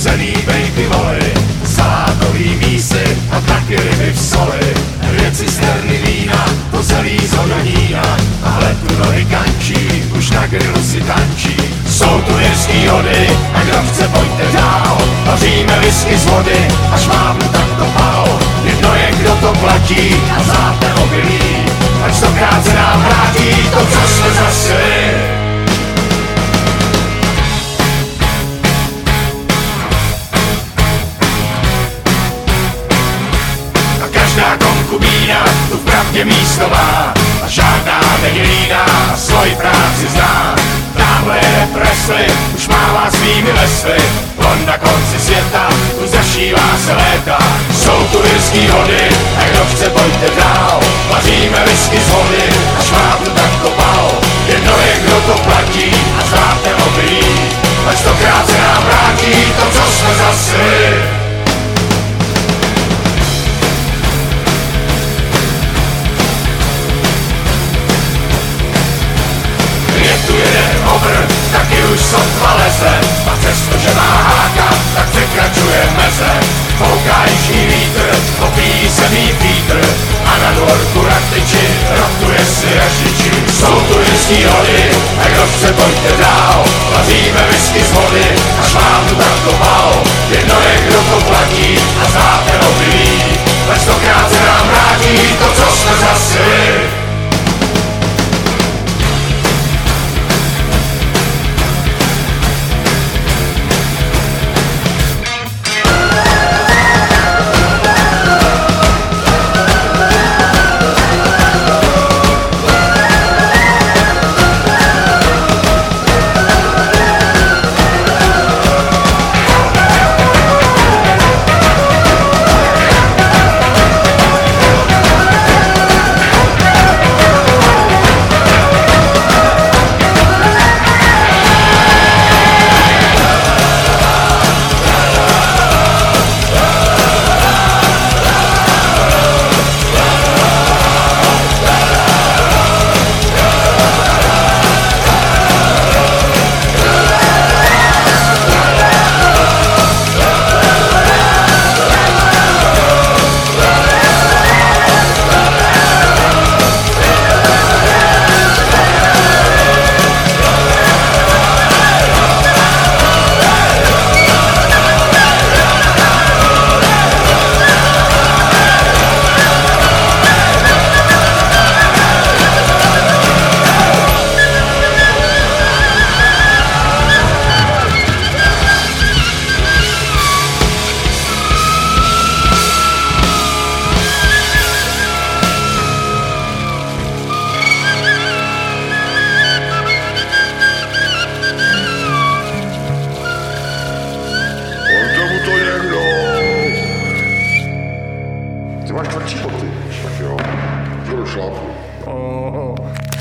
stuzený baby voly, salátový mísy a taky ryby v soli. Dvě cisterny vína, to zelí z hodonína a hled tu nohy kančí, už na grilu si tančí. Jsou tu jirský hody a kdo chce, pojďte dál. Vaříme whisky z vody, až mávnu tak to pal. Jedno je, kdo to platí a znáte obilí, ať stokrát se nám vrátí to, co jsme zasili. Každá konkubína tu v pravdě místo má a žádná není líná a svoji práci zná. Tamhle je Presley, už mává svými lesly, on na konci světa, tu zašívá se léta. Jsou tu irský hody a kdo chce, pojďte dál. Vaříme whisky z vody, až mávnu tak kopal. Jedno je, kdo to platí a znáte obilí, ať stokrát se nám vrátí to, co jsme zasili. Taky už sotva leze, a přestože má háka, tak překračuje meze. Fouká jižní vítr, popíjí se mý Pítr a na dvorku ratiči rotuje si režiči. Jsou tu jirský hody, a kdo chce, pojďte dál. Vaříme whisky z vody, až mám tu tak dopal. Jedno je, kdo to platí a znáte obilí, ať stokrát se nám vrátí to, co jsme zasili. Ty máš tvrdší boty, tak jo, jdu do šlápku.